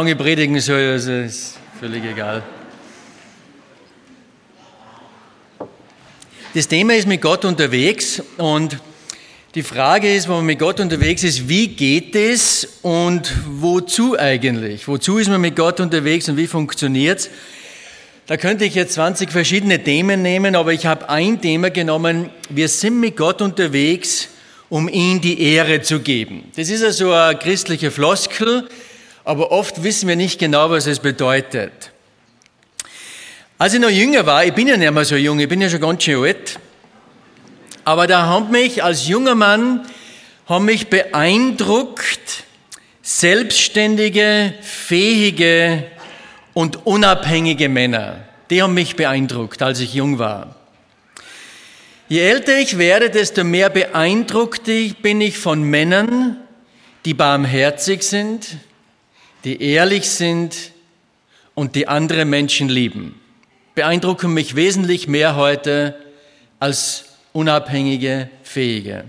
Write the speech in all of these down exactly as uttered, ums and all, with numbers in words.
lange predigen soll, also ist völlig egal. Das Thema ist mit Gott unterwegs und die Frage ist, wenn man mit Gott unterwegs ist, wie geht es und wozu eigentlich? Wozu ist man mit Gott unterwegs und wie funktioniert es? Da könnte ich jetzt zwanzig verschiedene Themen nehmen, aber ich habe ein Thema genommen. Wir sind mit Gott unterwegs, um ihm die Ehre zu geben. Das ist also eine christliche Floskel, aber oft wissen wir nicht genau, was es bedeutet. Als ich noch jünger war, ich bin ja nicht mehr so jung, ich bin ja schon ganz schön alt, aber da haben mich als junger Mann haben mich beeindruckt selbstständige, fähige und unabhängige Männer. Die haben mich beeindruckt, als ich jung war. Je älter ich werde, desto mehr beeindruckt bin ich von Männern, die barmherzig sind, die ehrlich sind und die andere Menschen lieben. Beeindrucken mich wesentlich mehr heute als unabhängige, fähige.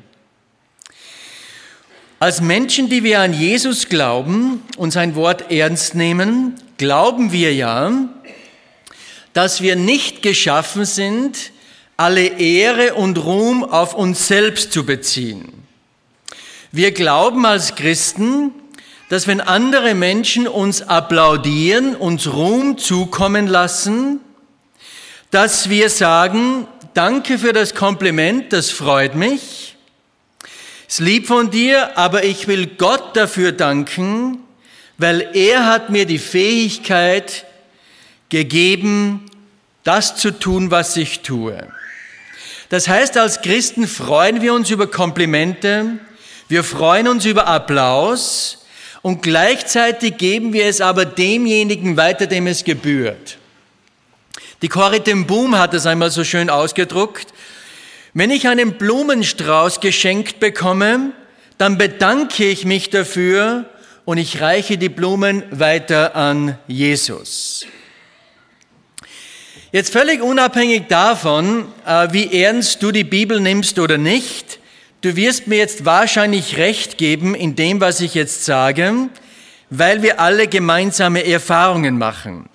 Als Menschen, die wir an Jesus glauben und sein Wort ernst nehmen, glauben wir ja, dass wir nicht geschaffen sind, alle Ehre und Ruhm auf uns selbst zu beziehen. Wir glauben als Christen, dass wenn andere Menschen uns applaudieren, uns Ruhm zukommen lassen, dass wir sagen, danke für das Kompliment, das freut mich, ist lieb von dir, aber ich will Gott dafür danken, weil er hat mir die Fähigkeit gegeben, das zu tun, was ich tue. Das heißt, als Christen freuen wir uns über Komplimente, wir freuen uns über Applaus und gleichzeitig geben wir es aber demjenigen weiter, dem es gebührt. Die Corrie ten Boom hat es einmal so schön ausgedruckt. Wenn ich einen Blumenstrauß geschenkt bekomme, dann bedanke ich mich dafür und ich reiche die Blumen weiter an Jesus. Jetzt völlig unabhängig davon, wie ernst du die Bibel nimmst oder nicht, du wirst mir jetzt wahrscheinlich recht geben in dem, was ich jetzt sage, weil wir alle gemeinsame Erfahrungen machen.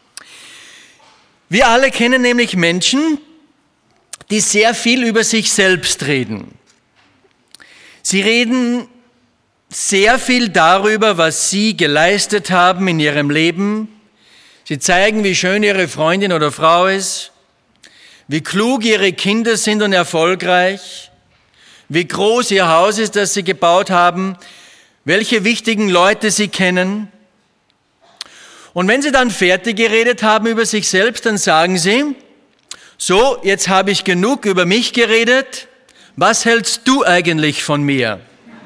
Wir alle kennen nämlich Menschen, die sehr viel über sich selbst reden. Sie reden sehr viel darüber, was sie geleistet haben in ihrem Leben. Sie zeigen, wie schön ihre Freundin oder Frau ist, wie klug ihre Kinder sind und erfolgreich, wie groß ihr Haus ist, das sie gebaut haben, welche wichtigen Leute sie kennen. Und wenn sie dann fertig geredet haben über sich selbst, dann sagen sie, so, jetzt habe ich genug über mich geredet, was hältst du eigentlich von mir?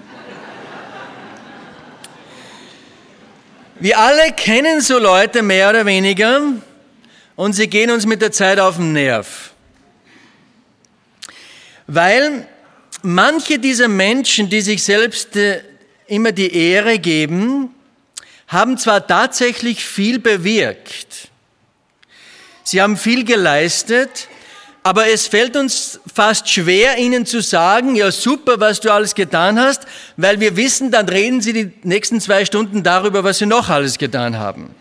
Wir alle kennen so Leute mehr oder weniger und sie gehen uns mit der Zeit auf den Nerv. Weil manche dieser Menschen, die sich selbst äh, immer die Ehre geben, haben zwar tatsächlich viel bewirkt, sie haben viel geleistet, aber es fällt uns fast schwer, ihnen zu sagen, ja super, was du alles getan hast, weil wir wissen, dann reden sie die nächsten zwei Stunden darüber, was sie noch alles getan haben.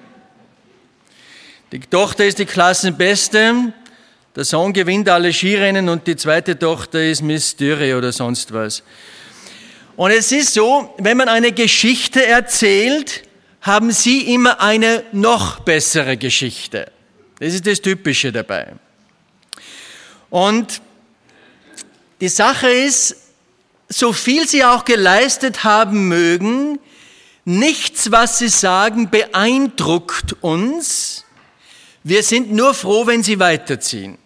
Die Tochter ist die Klassenbeste, der Sohn gewinnt alle Skirennen und die zweite Tochter ist Miss Dürre oder sonst was. Und es ist so, wenn man eine Geschichte erzählt, haben sie immer eine noch bessere Geschichte. Das ist das Typische dabei. Und die Sache ist, so viel sie auch geleistet haben mögen, nichts, was sie sagen, beeindruckt uns. Wir sind nur froh, wenn sie weiterziehen.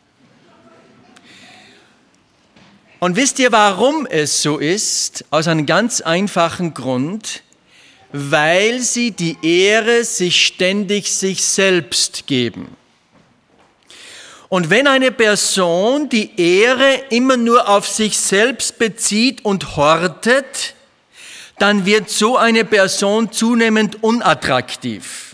Und wisst ihr, warum es so ist? Aus einem ganz einfachen Grund, weil sie die Ehre sich ständig sich selbst geben. Und wenn eine Person die Ehre immer nur auf sich selbst bezieht und hortet, dann wird so eine Person zunehmend unattraktiv.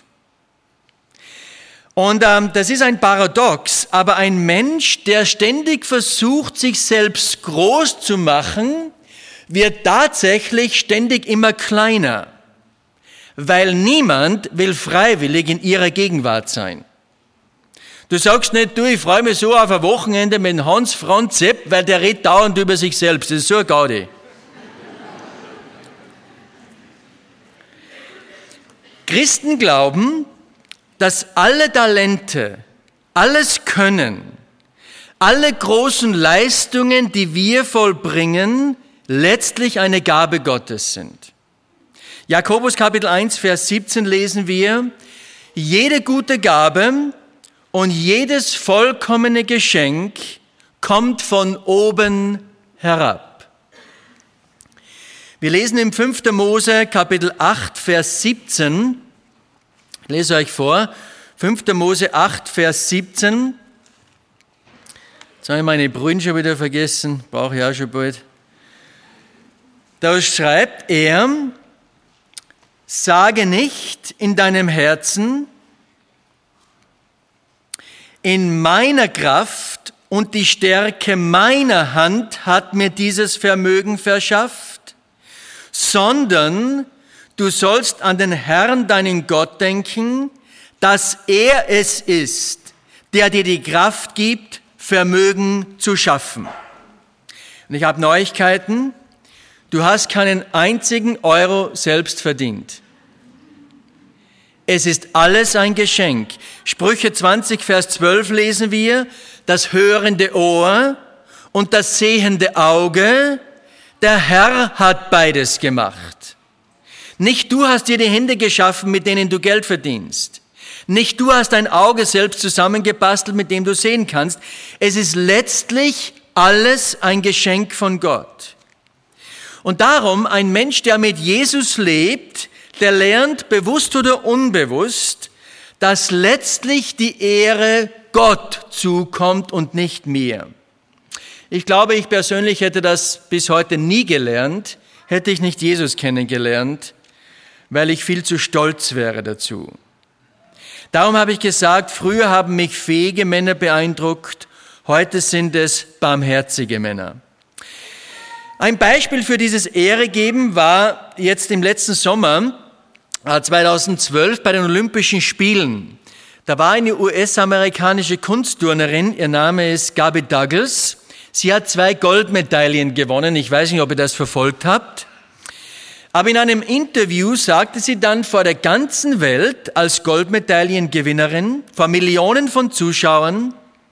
Und ähm, das ist ein Paradox, aber ein Mensch, der ständig versucht, sich selbst groß zu machen, wird tatsächlich ständig immer kleiner. weil niemand will freiwillig in ihrer Gegenwart sein. Du sagst nicht, du, ich freue mich so auf ein Wochenende mit Hans Franz Sepp, weil der redet dauernd über sich selbst. Das ist so eine Gaudi. Christen glauben, dass alle Talente, alles Können, alle großen Leistungen, die wir vollbringen, letztlich eine Gabe Gottes sind. Jakobus Kapitel eins, Vers siebzehn lesen wir, jede gute Gabe und jedes vollkommene Geschenk kommt von oben herab. Wir lesen im fünften Mose Kapitel acht, Vers siebzehn, ich lese euch vor, fünften Mose acht, Vers siebzehn. Jetzt habe ich meine Brüder schon wieder vergessen, brauche ich auch schon bald. Da schreibt er, sage nicht in deinem Herzen, in meiner Kraft und die Stärke meiner Hand hat mir dieses Vermögen verschafft, sondern du sollst an den Herrn, deinen Gott, denken, dass er es ist, der dir die Kraft gibt, Vermögen zu schaffen. Und ich habe Neuigkeiten. Du hast keinen einzigen Euro selbst verdient. Es ist alles ein Geschenk. Sprüche zwanzig, Vers zwölf lesen wir, das hörende Ohr und das sehende Auge, der Herr hat beides gemacht. Nicht du hast dir die Hände geschaffen, mit denen du Geld verdienst. Nicht du hast dein Auge selbst zusammengebastelt, mit dem du sehen kannst. Es ist letztlich alles ein Geschenk von Gott. Und darum, ein Mensch, der mit Jesus lebt, der lernt, bewusst oder unbewusst, dass letztlich die Ehre Gott zukommt und nicht mir. Ich glaube, ich persönlich hätte das bis heute nie gelernt, hätte ich nicht Jesus kennengelernt, weil ich viel zu stolz wäre dazu. Darum habe ich gesagt, früher haben mich fähige Männer beeindruckt, heute sind es barmherzige Männer. Ein Beispiel für dieses Ehregeben war jetzt im letzten Sommer, zweitausendzwölf, bei den Olympischen Spielen. Da war eine U S-amerikanische Kunstturnerin, ihr Name ist Gabby Douglas. Sie hat zwei Goldmedaillen gewonnen, ich weiß nicht, ob ihr das verfolgt habt. Aber in einem Interview sagte sie dann vor der ganzen Welt als Goldmedaillengewinnerin, vor Millionen von Zuschauern,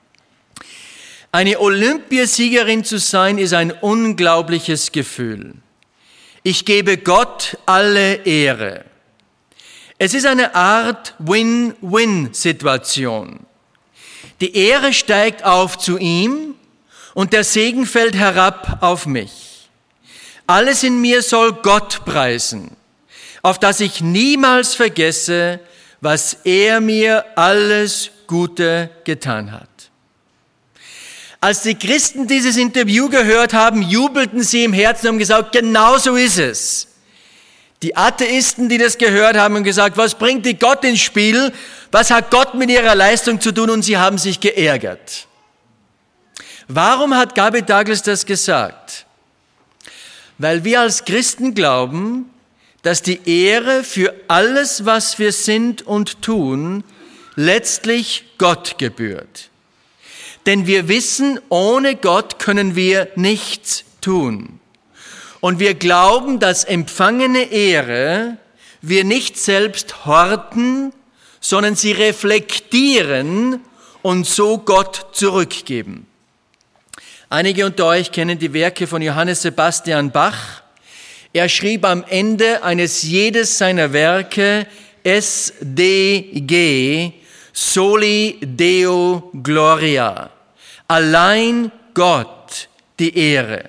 eine Olympiasiegerin zu sein, ist ein unglaubliches Gefühl. Ich gebe Gott alle Ehre. Es ist eine Art Win-Win-Situation. Die Ehre steigt auf zu ihm und der Segen fällt herab auf mich. Alles in mir soll Gott preisen, auf dass ich niemals vergesse, was er mir alles Gute getan hat. Als die Christen dieses Interview gehört haben, jubelten sie im Herzen und haben gesagt, genau so ist es. Die Atheisten, die das gehört haben, haben gesagt, was bringt die Gott ins Spiel? Was hat Gott mit ihrer Leistung zu tun? Und sie haben sich geärgert. Warum hat Gabby Douglas das gesagt? Weil wir als Christen glauben, dass die Ehre für alles, was wir sind und tun, letztlich Gott gebührt. Denn wir wissen, ohne Gott können wir nichts tun. Und wir glauben, dass empfangene Ehre wir nicht selbst horten, sondern sie reflektieren und so Gott zurückgeben. Einige unter euch kennen die Werke von Johannes Sebastian Bach. Er schrieb am Ende eines jedes seiner Werke S D G, Soli Deo Gloria. Allein Gott die Ehre.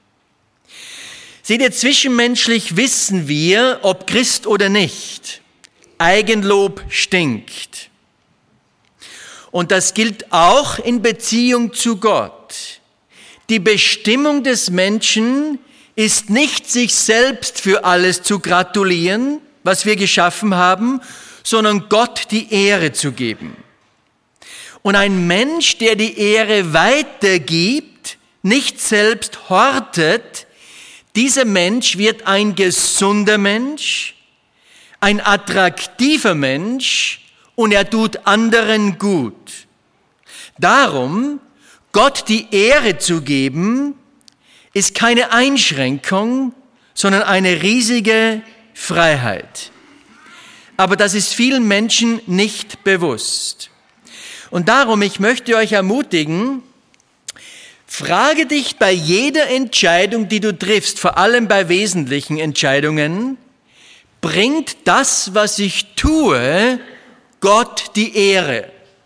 Seht ihr, zwischenmenschlich wissen wir, ob Christ oder nicht. Eigenlob stinkt. Und das gilt auch in Beziehung zu Gott. Die Bestimmung des Menschen ist nicht, sich selbst für alles zu gratulieren, was wir geschaffen haben, sondern Gott die Ehre zu geben. Und ein Mensch, der die Ehre weitergibt, nicht selbst hortet, dieser Mensch wird ein gesunder Mensch, ein attraktiver Mensch und er tut anderen gut. Darum, Gott die Ehre zu geben, ist keine Einschränkung, sondern eine riesige Freiheit. Aber das ist vielen Menschen nicht bewusst. Und darum, ich möchte euch ermutigen, frage dich bei jeder Entscheidung, die du triffst, vor allem bei wesentlichen Entscheidungen, bringt das, was ich tue, Gott die Ehre?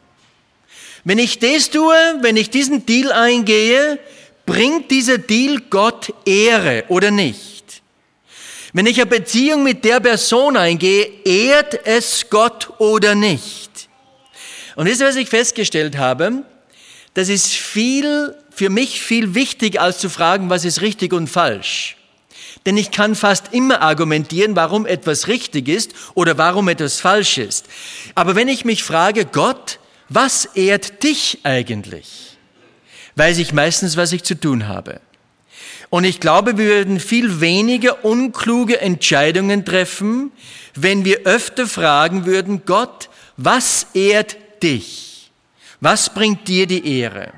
Wenn ich das tue, wenn ich diesen Deal eingehe, bringt dieser Deal Gott Ehre oder nicht? Wenn ich eine Beziehung mit der Person eingehe, ehrt es Gott oder nicht? Und das ist, was ich festgestellt habe, das ist viel, für mich viel wichtiger, als zu fragen, was ist richtig und falsch. Denn ich kann fast immer argumentieren, warum etwas richtig ist oder warum etwas falsch ist. Aber wenn ich mich frage, Gott, was ehrt dich eigentlich? Weiß ich meistens, was ich zu tun habe. Und ich glaube, wir würden viel weniger unkluge Entscheidungen treffen, wenn wir öfter fragen würden, Gott, was ehrt dich? Was bringt dir die Ehre?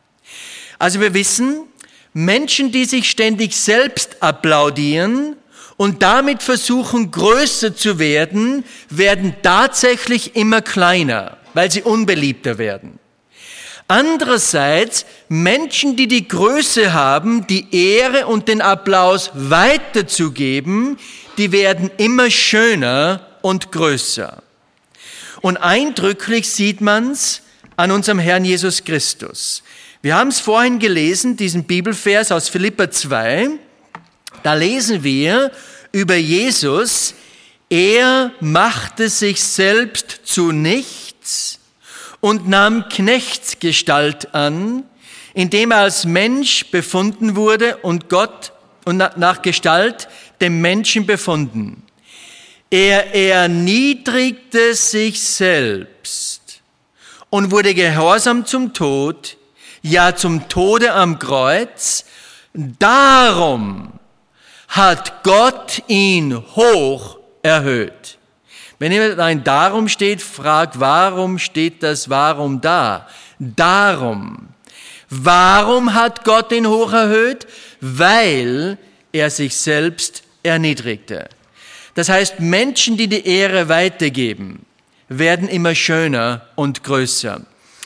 Also wir wissen, Menschen, die sich ständig selbst applaudieren und damit versuchen, größer zu werden, werden tatsächlich immer kleiner, weil sie unbeliebter werden. Andererseits, Menschen, die die Größe haben, die Ehre und den Applaus weiterzugeben, die werden immer schöner und größer. Und eindrücklich sieht man's an unserem Herrn Jesus Christus. Wir haben es vorhin gelesen, diesen Bibelvers aus Philipper zwei. Da lesen wir über Jesus, er machte sich selbst zu nichts und nahm Knechtsgestalt an, indem er als Mensch befunden wurde und Gott und nach Gestalt dem Menschen befunden. Er erniedrigte sich selbst und wurde gehorsam zum Tod, ja zum Tode am Kreuz. Darum hat Gott ihn hoch erhöht. Wenn jemand ein Darum steht, fragt, warum steht das Warum da? Darum. Warum hat Gott ihn hoch erhöht? Weil er sich selbst erniedrigte. Das heißt, Menschen, die die Ehre weitergeben, werden immer schöner und größer.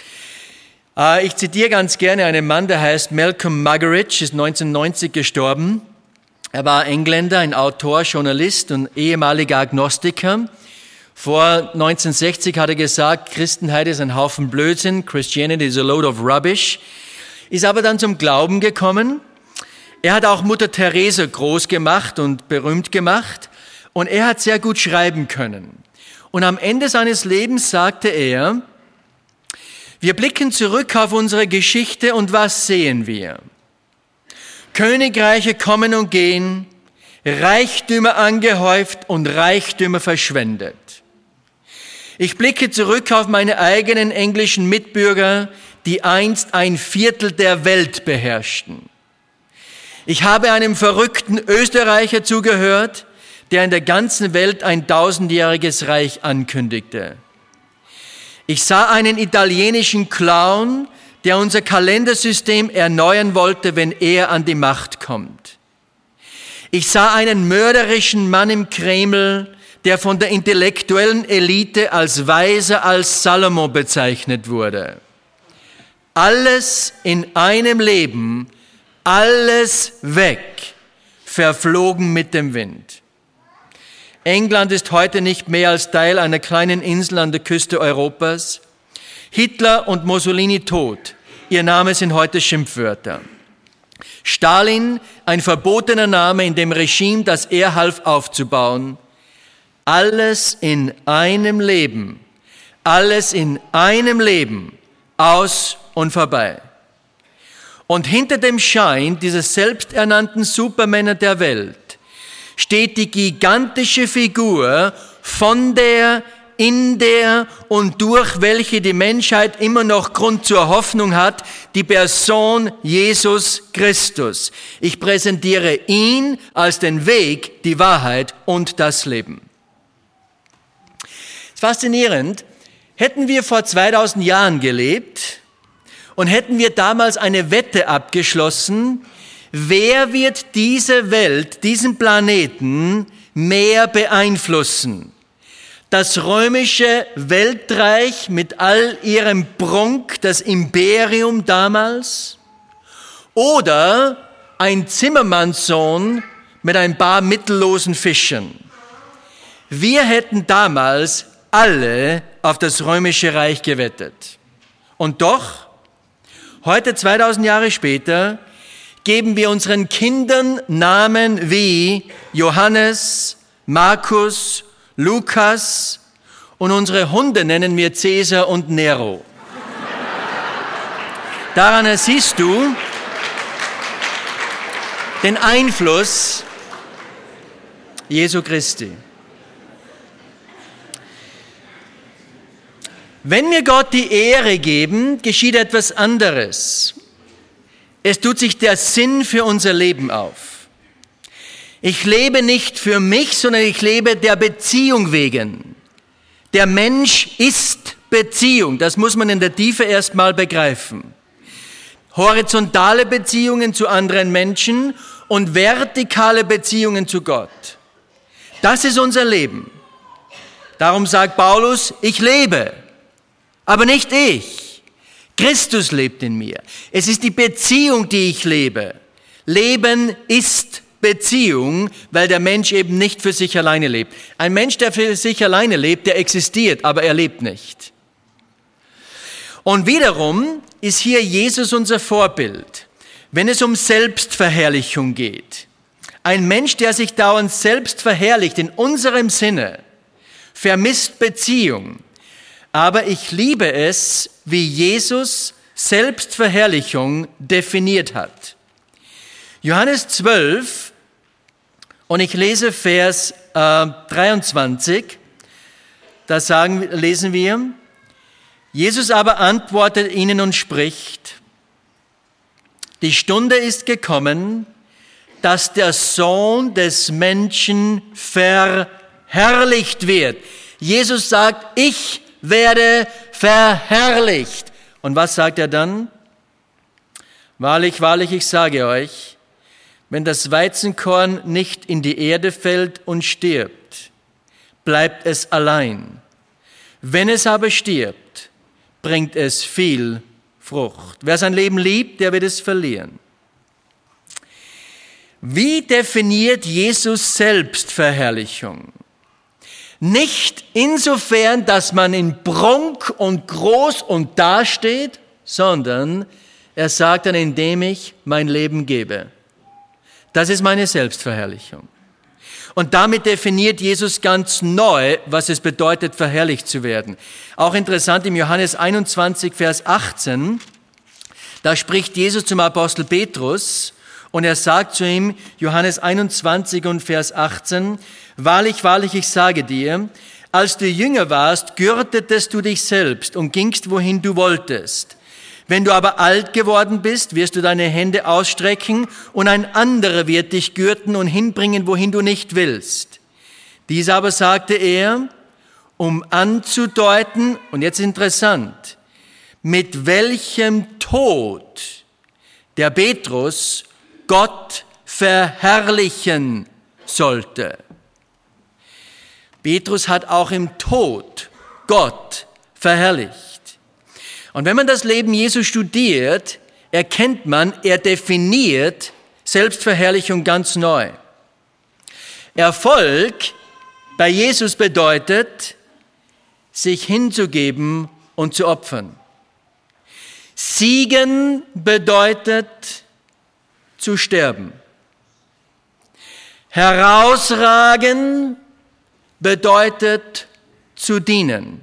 Ich zitiere ganz gerne einen Mann, der heißt Malcolm Muggeridge, ist neunzehnhundertneunzig gestorben. Er war Engländer, ein Autor, Journalist und ehemaliger Agnostiker. Vor neunzehnhundertsechzig hat er gesagt, Christenheit ist ein Haufen Blödsinn, Christianity is a load of rubbish. Ist aber dann zum Glauben gekommen. Er hat auch Mutter Teresa groß gemacht und berühmt gemacht. Und er hat sehr gut schreiben können. Und am Ende seines Lebens sagte er, wir blicken zurück auf unsere Geschichte und was sehen wir? Königreiche kommen und gehen, Reichtümer angehäuft und Reichtümer verschwendet. Ich blicke zurück auf meine eigenen englischen Mitbürger, die einst ein Viertel der Welt beherrschten. Ich habe einem verrückten Österreicher zugehört, der in der ganzen Welt ein tausendjähriges Reich ankündigte. Ich sah einen italienischen Clown, der unser Kalendersystem erneuern wollte, wenn er an die Macht kommt. Ich sah einen mörderischen Mann im Kreml, der von der intellektuellen Elite als weiser als Salomo bezeichnet wurde. Alles in einem Leben, alles weg, verflogen mit dem Wind. England ist heute nicht mehr als Teil einer kleinen Insel an der Küste Europas. Hitler und Mussolini tot. Ihr Name sind heute Schimpfwörter. Stalin, ein verbotener Name in dem Regime, das er half aufzubauen. Alles in einem Leben. Alles in einem Leben. Aus und vorbei. Und hinter dem Schein dieser selbsternannten Supermänner der Welt steht die gigantische Figur, von der, in der und durch welche die Menschheit immer noch Grund zur Hoffnung hat, die Person Jesus Christus. Ich präsentiere ihn als den Weg, die Wahrheit und das Leben. Faszinierend. Hätten wir vor zweitausend Jahren gelebt und hätten wir damals eine Wette abgeschlossen, wer wird diese Welt, diesen Planeten mehr beeinflussen? Das römische Weltreich mit all ihrem Prunk, das Imperium damals, oder ein Zimmermannssohn mit ein paar mittellosen Fischen? Wir hätten damals alle auf das römische Reich gewettet. Und doch, heute zweitausend Jahre später, geben wir unseren Kindern Namen wie Johannes, Markus, Lukas und unsere Hunde nennen wir Cäsar und Nero. Daran siehst du den Einfluss Jesu Christi. Wenn wir Gott die Ehre geben, geschieht etwas anderes. Es tut sich der Sinn für unser Leben auf. Ich lebe nicht für mich, sondern ich lebe der Beziehung wegen. Der Mensch ist Beziehung. Das muss man in der Tiefe erstmal begreifen. Horizontale Beziehungen zu anderen Menschen und vertikale Beziehungen zu Gott. Das ist unser Leben. Darum sagt Paulus, ich lebe. Aber nicht ich. Christus lebt in mir. Es ist die Beziehung, die ich lebe. Leben ist Beziehung, weil der Mensch eben nicht für sich alleine lebt. Ein Mensch, der für sich alleine lebt, der existiert, aber er lebt nicht. Und wiederum ist hier Jesus unser Vorbild, wenn es um Selbstverherrlichung geht. Ein Mensch, der sich dauernd selbst verherrlicht, in unserem Sinne, vermisst Beziehung. Aber ich liebe es, wie Jesus Selbstverherrlichung definiert hat. Johannes zwölf, und ich lese Vers äh, dreiundzwanzig, da sagen, lesen wir, Jesus aber antwortet ihnen und spricht, die Stunde ist gekommen, dass der Sohn des Menschen verherrlicht wird. Jesus sagt, ich werde verherrlicht. Und was sagt er dann? Wahrlich, wahrlich, ich sage euch, wenn das Weizenkorn nicht in die Erde fällt und stirbt, bleibt es allein. Wenn es aber stirbt, bringt es viel Frucht. Wer sein Leben liebt, der wird es verlieren. Wie definiert Jesus Selbstverherrlichung? Nicht insofern, dass man in Prunk und groß und dasteht, sondern er sagt dann, indem ich mein Leben gebe. Das ist meine Selbstverherrlichung. Und damit definiert Jesus ganz neu, was es bedeutet, verherrlicht zu werden. Auch interessant im Johannes einundzwanzig, Vers achtzehn, da spricht Jesus zum Apostel Petrus und er sagt zu ihm, Johannes einundzwanzig und Vers achtzehn, wahrlich, wahrlich, ich sage dir, als du jünger warst, gürtetest du dich selbst und gingst, wohin du wolltest. Wenn du aber alt geworden bist, wirst du deine Hände ausstrecken und ein anderer wird dich gürten und hinbringen, wohin du nicht willst. Dies aber sagte er, um anzudeuten, und jetzt interessant, mit welchem Tod der Petrus Gott verherrlichen sollte. Petrus hat auch im Tod Gott verherrlicht. Und wenn man das Leben Jesu studiert, erkennt man, er definiert Selbstverherrlichung ganz neu. Erfolg bei Jesus bedeutet, sich hinzugeben und zu opfern. Siegen bedeutet, zu sterben. Herausragen bedeutet, zu dienen.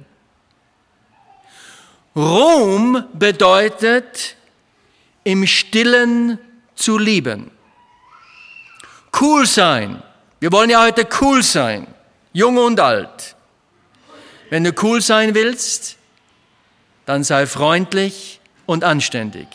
Ruhm bedeutet, im Stillen zu lieben. Cool sein. Wir wollen ja heute cool sein, jung und alt. Wenn du cool sein willst, dann sei freundlich und anständig.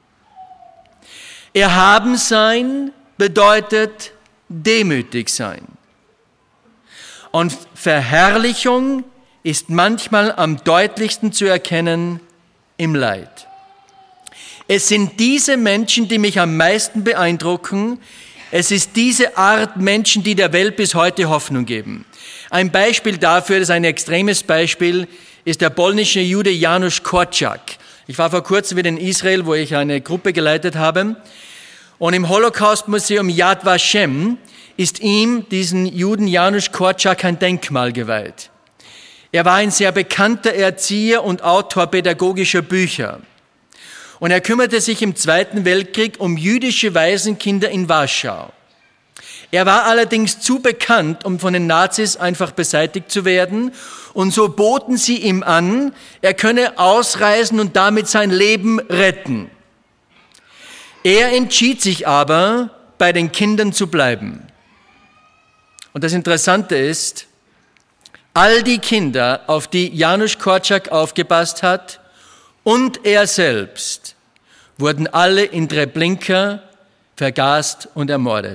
Erhaben sein bedeutet demütig sein. Und Verherrlichung ist manchmal am deutlichsten zu erkennen im Leid. Es sind diese Menschen, die mich am meisten beeindrucken. Es ist diese Art Menschen, die der Welt bis heute Hoffnung geben. Ein Beispiel dafür, das ist ein extremes Beispiel, ist der polnische Jude Janusz Korczak. Ich war vor kurzem wieder in Israel, wo ich eine Gruppe geleitet habe. Und im Holocaust-Museum Yad Vashem ist ihm, diesen Juden Janusz Korczak, ein Denkmal geweiht. Er war ein sehr bekannter Erzieher und Autor pädagogischer Bücher. Und er kümmerte sich im Zweiten Weltkrieg um jüdische Waisenkinder in Warschau. Er war allerdings zu bekannt, um von den Nazis einfach beseitigt zu werden. Und so boten sie ihm an, er könne ausreisen und damit sein Leben retten. Er entschied sich aber, bei den Kindern zu bleiben. Und das Interessante ist, all die Kinder, auf die Janusz Korczak aufgepasst hat, und er selbst, wurden alle in Treblinka vergast und ermordet.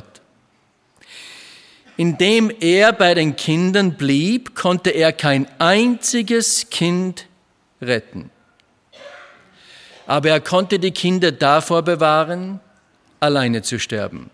Indem er bei den Kindern blieb, konnte er kein einziges Kind retten. Aber er konnte die Kinder davor bewahren, alleine zu sterben.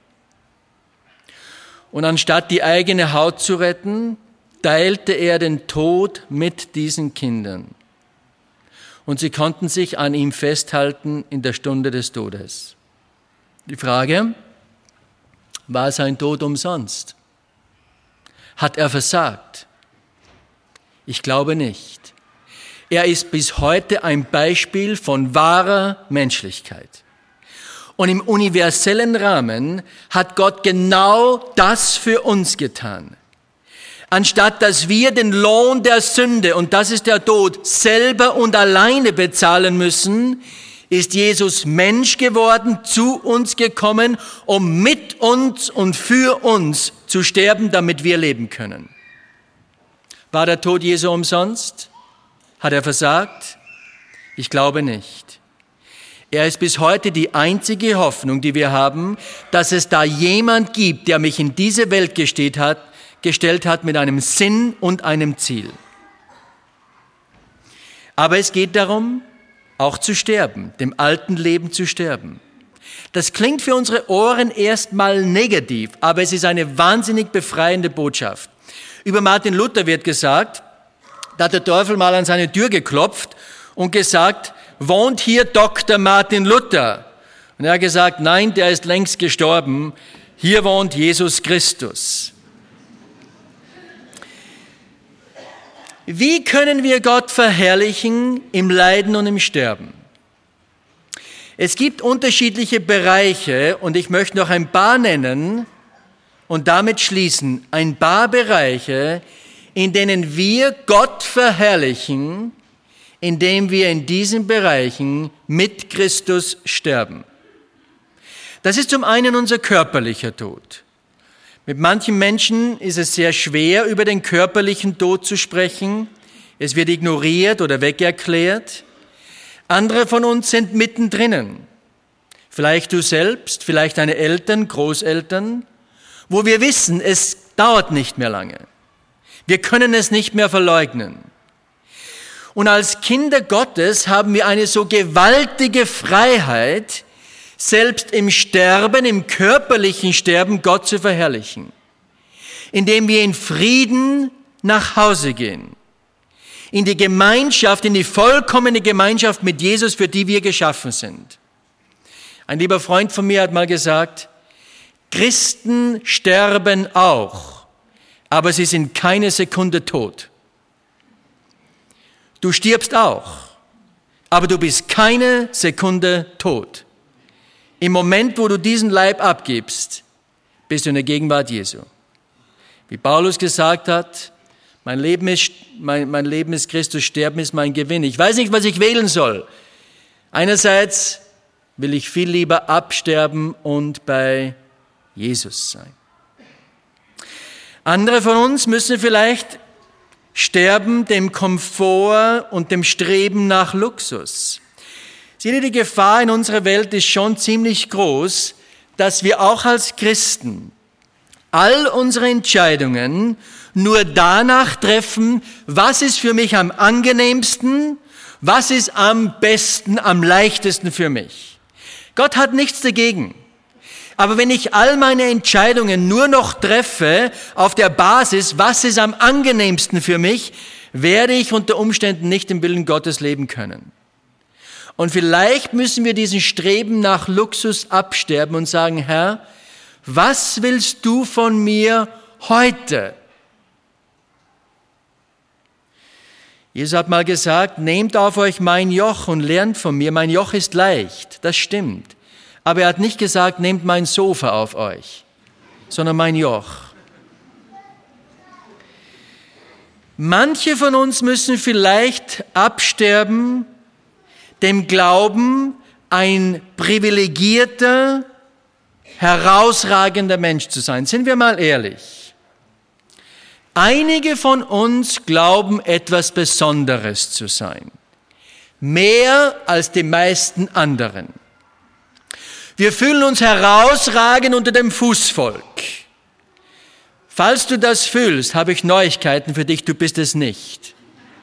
Und anstatt die eigene Haut zu retten, teilte er den Tod mit diesen Kindern. Und sie konnten sich an ihm festhalten in der Stunde des Todes. Die Frage, war sein Tod umsonst? Hat er versagt? Ich glaube nicht. Er ist bis heute ein Beispiel von wahrer Menschlichkeit. Und im universellen Rahmen hat Gott genau das für uns getan. Anstatt dass wir den Lohn der Sünde, und das ist der Tod, selber und alleine bezahlen müssen, ist Jesus Mensch geworden, zu uns gekommen, um mit uns und für uns zu sterben, damit wir leben können. War der Tod Jesu umsonst? Hat er versagt? Ich glaube nicht. Er ist bis heute die einzige Hoffnung, die wir haben, dass es da jemand gibt, der mich in diese Welt gestellt hat, gestellt hat mit einem Sinn und einem Ziel. Aber es geht darum, auch zu sterben, dem alten Leben zu sterben. Das klingt für unsere Ohren erstmal negativ, aber es ist eine wahnsinnig befreiende Botschaft. Über Martin Luther wird gesagt, da hat der Teufel mal an seine Tür geklopft und gesagt, wohnt hier Doktor Martin Luther? Und er hat gesagt, nein, der ist längst gestorben, hier wohnt Jesus Christus. Wie können wir Gott verherrlichen im Leiden und im Sterben? Es gibt unterschiedliche Bereiche und ich möchte noch ein paar nennen und damit schließen. Ein paar Bereiche, in denen wir Gott verherrlichen, indem wir in diesen Bereichen mit Christus sterben. Das ist zum einen unser körperlicher Tod. Mit manchen Menschen ist es sehr schwer, über den körperlichen Tod zu sprechen. Es wird ignoriert oder wegerklärt. Andere von uns sind mittendrin. Vielleicht du selbst, vielleicht deine Eltern, Großeltern, wo wir wissen, es dauert nicht mehr lange. Wir können es nicht mehr verleugnen. Und als Kinder Gottes haben wir eine so gewaltige Freiheit, selbst im Sterben, im körperlichen Sterben, Gott zu verherrlichen, indem wir in Frieden nach Hause gehen, in die Gemeinschaft, in die vollkommene Gemeinschaft mit Jesus, für die wir geschaffen sind. Ein lieber Freund von mir hat mal gesagt, Christen sterben auch, aber sie sind keine Sekunde tot. Du stirbst auch, aber du bist keine Sekunde tot. Im Moment, wo du diesen Leib abgibst, bist du in der Gegenwart Jesu. Wie Paulus gesagt hat, mein Leben ist, mein, mein Leben ist Christus, Sterben ist mein Gewinn. Ich weiß nicht, was ich wählen soll. Einerseits will ich viel lieber absterben und bei Jesus sein. Andere von uns müssen vielleicht sterben dem Komfort und dem Streben nach Luxus. Seht ihr, die Gefahr in unserer Welt ist schon ziemlich groß, dass wir auch als Christen all unsere Entscheidungen nur danach treffen, was ist für mich am angenehmsten, was ist am besten, am leichtesten für mich. Gott hat nichts dagegen. Aber wenn ich all meine Entscheidungen nur noch treffe auf der Basis, was ist am angenehmsten für mich, werde ich unter Umständen nicht im Willen Gottes leben können. Und vielleicht müssen wir diesen Streben nach Luxus absterben und sagen, Herr, was willst du von mir heute? Jesus hat mal gesagt, nehmt auf euch mein Joch und lernt von mir. Mein Joch ist leicht, das stimmt. Aber er hat nicht gesagt, nehmt mein Sofa auf euch, sondern mein Joch. Manche von uns müssen vielleicht absterben, dem Glauben, ein privilegierter, herausragender Mensch zu sein. Sind wir mal ehrlich. Einige von uns glauben, etwas Besonderes zu sein. Mehr als die meisten anderen. Wir fühlen uns herausragend unter dem Fußvolk. Falls du das fühlst, habe ich Neuigkeiten für dich, du bist es nicht.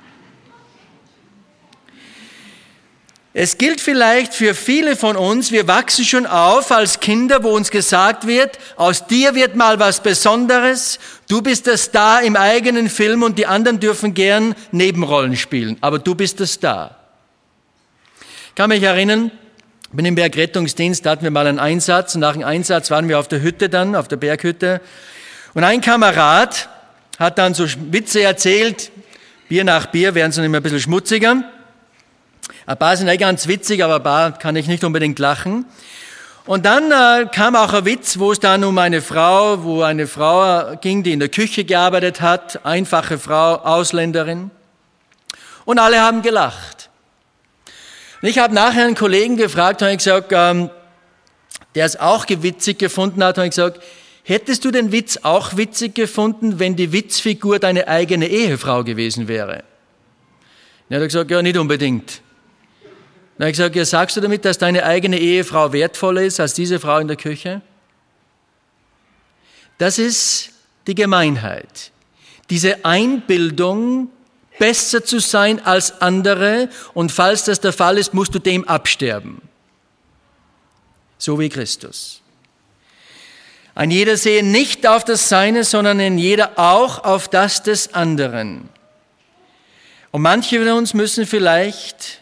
Es gilt vielleicht für viele von uns, wir wachsen schon auf als Kinder, wo uns gesagt wird, aus dir wird mal was Besonderes, du bist der Star im eigenen Film und die anderen dürfen gern Nebenrollen spielen, aber du bist der Star. Ich kann mich erinnern, ich bin im Bergrettungsdienst, da hatten wir mal einen Einsatz und nach dem Einsatz waren wir auf der Hütte dann, auf der Berghütte und ein Kamerad hat dann so Witze erzählt, Bier nach Bier werden sie immer ein bisschen schmutziger. Ein paar sind nicht ganz witzig, aber ein paar kann ich nicht unbedingt lachen. Und dann äh, kam auch ein Witz, wo es dann um eine Frau, wo eine Frau ging, die in der Küche gearbeitet hat, einfache Frau, Ausländerin. Und alle haben gelacht. Und ich habe nachher einen Kollegen gefragt, habe ich gesagt, ähm, der es auch witzig gefunden hat, habe ich gesagt, hättest du den Witz auch witzig gefunden, wenn die Witzfigur deine eigene Ehefrau gewesen wäre? Und er hat gesagt, ja, nicht unbedingt. Dann habe ich gesagt, ja, sagst du damit, dass deine eigene Ehefrau wertvoller ist als diese Frau in der Küche? Das ist die Gemeinheit. Diese Einbildung, besser zu sein als andere und falls das der Fall ist, musst du dem absterben. So wie Christus. Ein jeder sehe nicht auf das Seine, sondern ein jeder auch auf das des anderen. Und manche von uns müssen vielleicht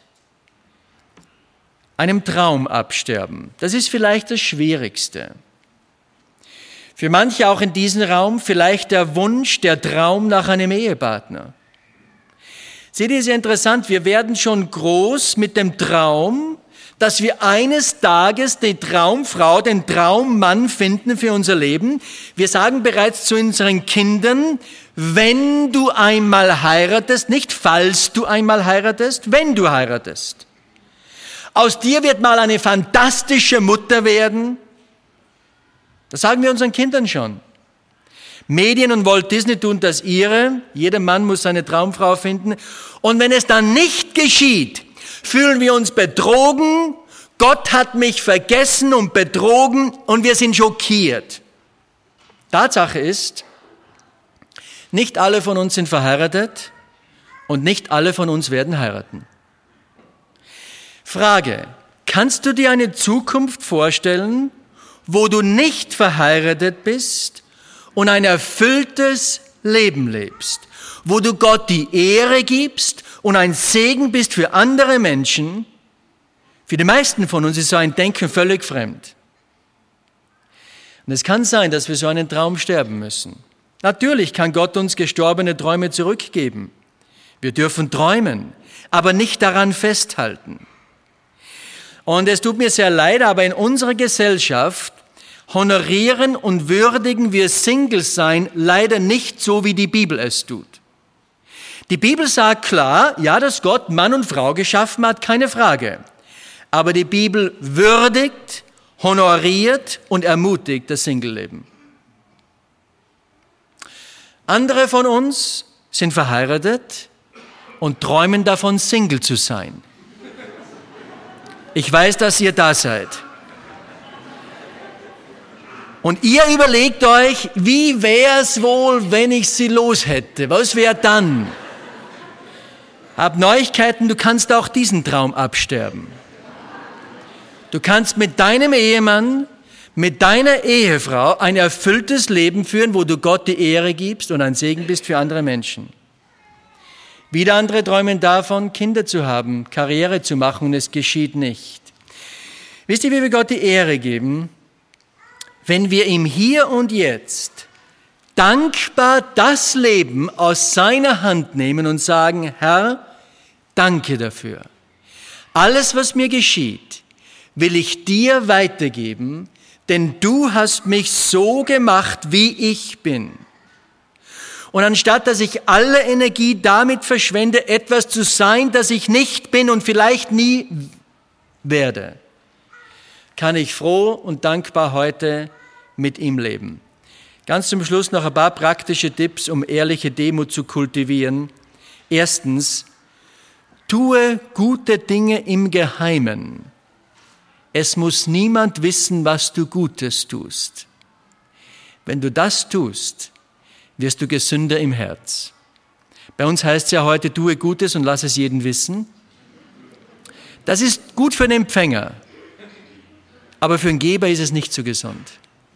einem Traum absterben. Das ist vielleicht das Schwierigste. Für manche auch in diesem Raum vielleicht der Wunsch, der Traum nach einem Ehepartner. Seht ihr, ist ja interessant, wir werden schon groß mit dem Traum, dass wir eines Tages die Traumfrau, den Traummann finden für unser Leben. Wir sagen bereits zu unseren Kindern, wenn du einmal heiratest, nicht falls du einmal heiratest, wenn du heiratest. Aus dir wird mal eine fantastische Mutter werden. Das sagen wir unseren Kindern schon. Medien und Walt Disney tun das ihre. Jeder Mann muss seine Traumfrau finden. Und wenn es dann nicht geschieht, fühlen wir uns betrogen. Gott hat mich vergessen und betrogen und wir sind schockiert. Tatsache ist, nicht alle von uns sind verheiratet und nicht alle von uns werden heiraten. Frage, kannst du dir eine Zukunft vorstellen, wo du nicht verheiratet bist und ein erfülltes Leben lebst, wo du Gott die Ehre gibst und ein Segen bist für andere Menschen? Für die meisten von uns ist so ein Denken völlig fremd. Und es kann sein, dass wir so einen Traum sterben müssen. Natürlich kann Gott uns gestorbene Träume zurückgeben. Wir dürfen träumen, aber nicht daran festhalten. Und es tut mir sehr leid, aber in unserer Gesellschaft honorieren und würdigen wir Single-Sein leider nicht so, wie die Bibel es tut. Die Bibel sagt klar, ja, dass Gott Mann und Frau geschaffen hat, keine Frage. Aber die Bibel würdigt, honoriert und ermutigt das Single-Leben. Andere von uns sind verheiratet und träumen davon, Single zu sein. Ich weiß, dass ihr da seid. Und ihr überlegt euch, wie wäre es wohl, wenn ich sie los hätte? Was wäre dann? Hab Neuigkeiten, du kannst auch diesen Traum absterben. Du kannst mit deinem Ehemann, mit deiner Ehefrau ein erfülltes Leben führen, wo du Gott die Ehre gibst und ein Segen bist für andere Menschen. Wieder andere träumen davon, Kinder zu haben, Karriere zu machen, und es geschieht nicht. Wisst ihr, wie wir Gott die Ehre geben? Wenn wir ihm hier und jetzt dankbar das Leben aus seiner Hand nehmen und sagen, Herr, danke dafür. Alles, was mir geschieht, will ich dir weitergeben, denn du hast mich so gemacht, wie ich bin. Und anstatt, dass ich alle Energie damit verschwende, etwas zu sein, das ich nicht bin und vielleicht nie werde, kann ich froh und dankbar heute mit ihm leben. Ganz zum Schluss noch ein paar praktische Tipps, um ehrliche Demut zu kultivieren. Erstens, tue gute Dinge im Geheimen. Es muss niemand wissen, was du Gutes tust. Wenn du das tust, wirst du gesünder im Herz. Bei uns heißt es ja heute, tue Gutes und lass es jeden wissen. Das ist gut für den Empfänger, aber für den Geber ist es nicht so gesund.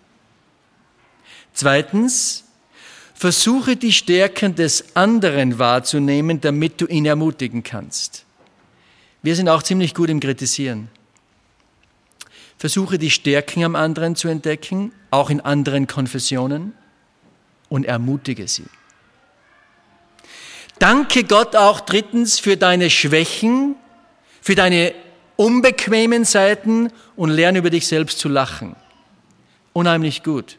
Zweitens, versuche die Stärken des anderen wahrzunehmen, damit du ihn ermutigen kannst. Wir sind auch ziemlich gut im Kritisieren. Versuche die Stärken am anderen zu entdecken, auch in anderen Konfessionen, und ermutige sie. Danke Gott auch drittens für deine Schwächen, für deine unbequemen Seiten und lerne über dich selbst zu lachen. Unheimlich gut.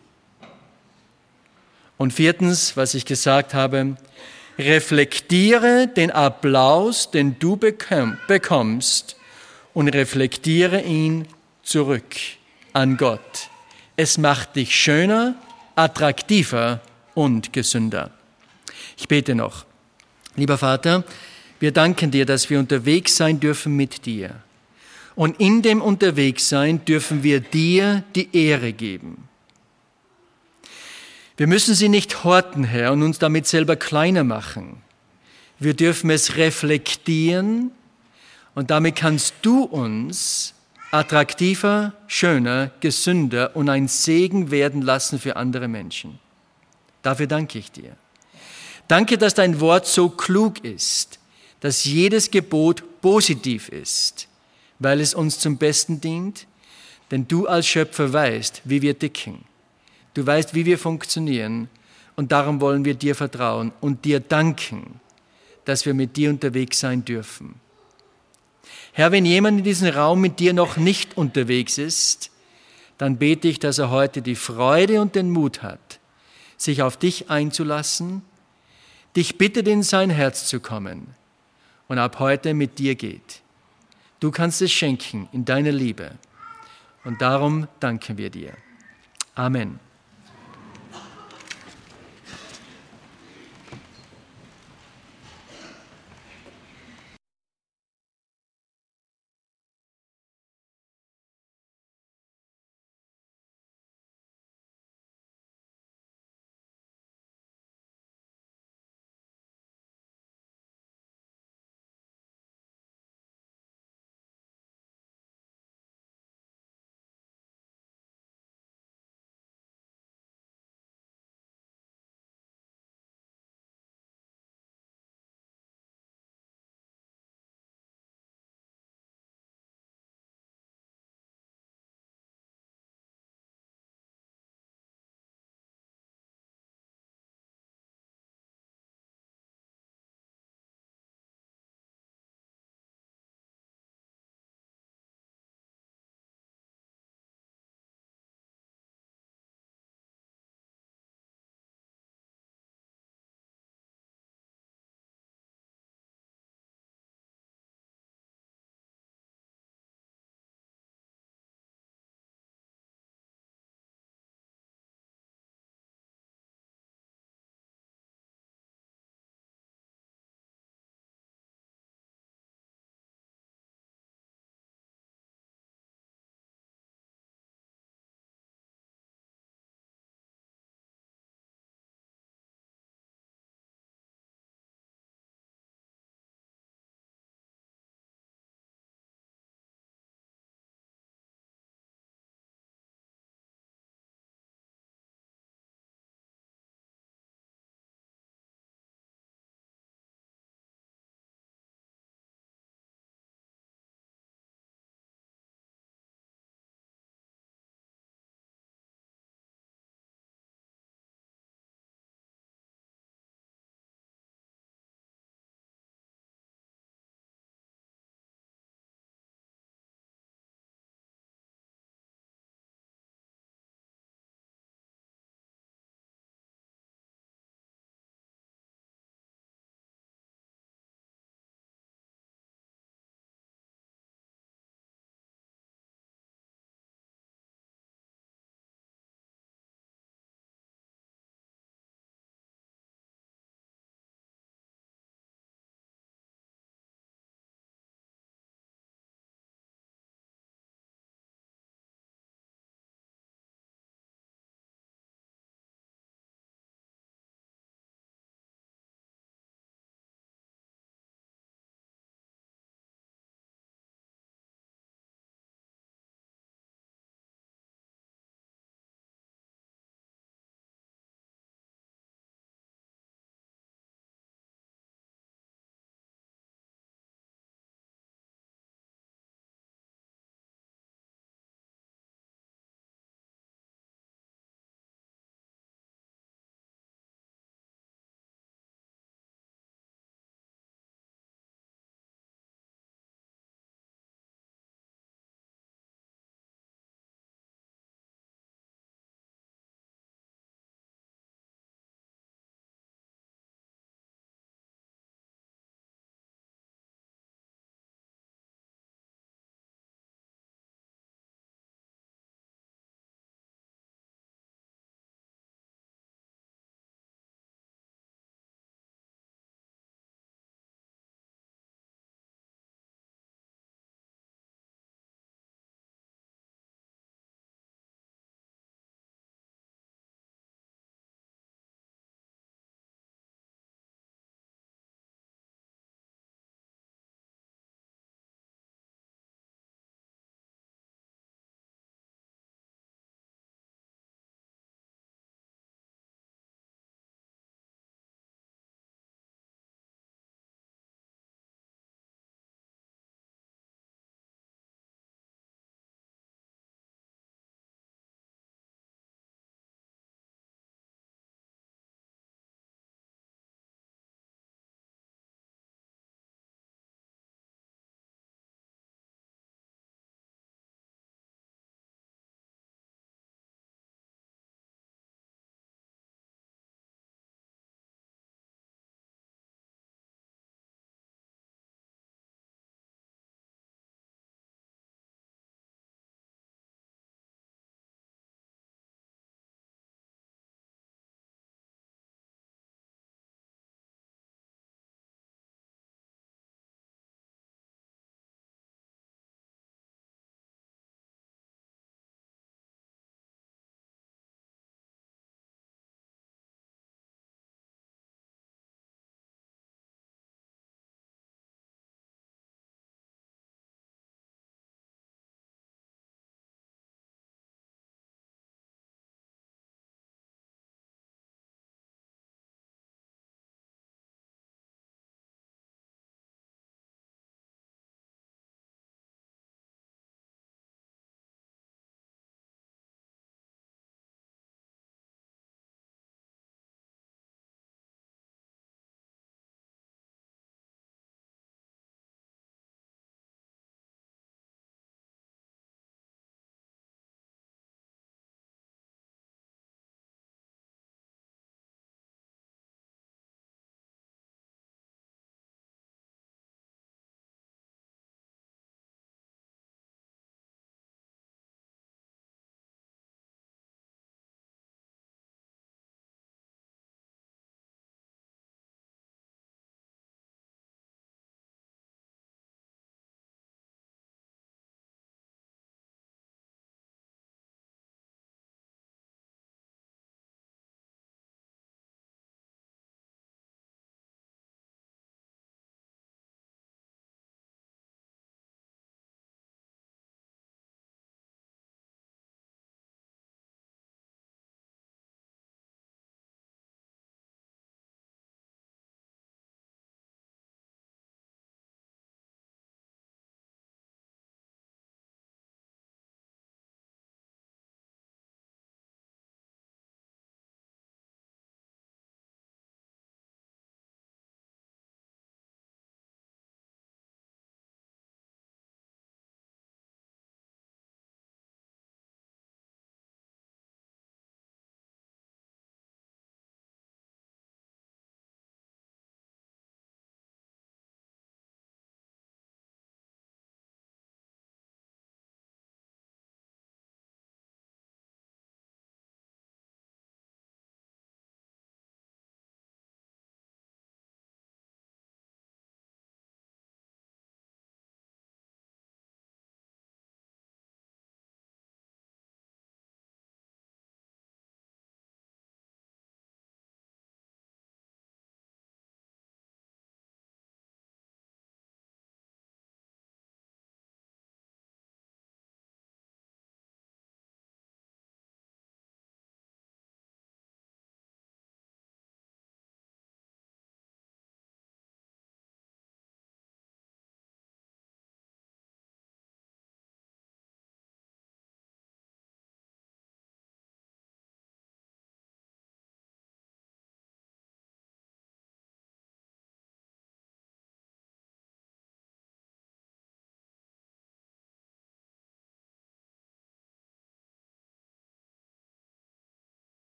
Und viertens, was ich gesagt habe, reflektiere den Applaus, den du bekommst, und reflektiere ihn zurück an Gott. Es macht dich schöner, attraktiver und gesünder. Ich bete noch. Lieber Vater, wir danken dir, dass wir unterwegs sein dürfen mit dir. Und in dem Unterwegssein dürfen wir dir die Ehre geben. Wir müssen sie nicht horten, Herr, und uns damit selber kleiner machen. Wir dürfen es reflektieren und damit kannst du uns attraktiver, schöner, gesünder und ein Segen werden lassen für andere Menschen. Dafür danke ich dir. Danke, dass dein Wort so klug ist, dass jedes Gebot positiv ist, weil es uns zum Besten dient, denn du als Schöpfer weißt, wie wir ticken. Du weißt, wie wir funktionieren und darum wollen wir dir vertrauen und dir danken, dass wir mit dir unterwegs sein dürfen. Herr, wenn jemand in diesem Raum mit dir noch nicht unterwegs ist, dann bete ich, dass er heute die Freude und den Mut hat, sich auf dich einzulassen, dich bittet, in sein Herz zu kommen und ab heute mit dir geht. Du kannst es schenken in deiner Liebe und darum danken wir dir. Amen.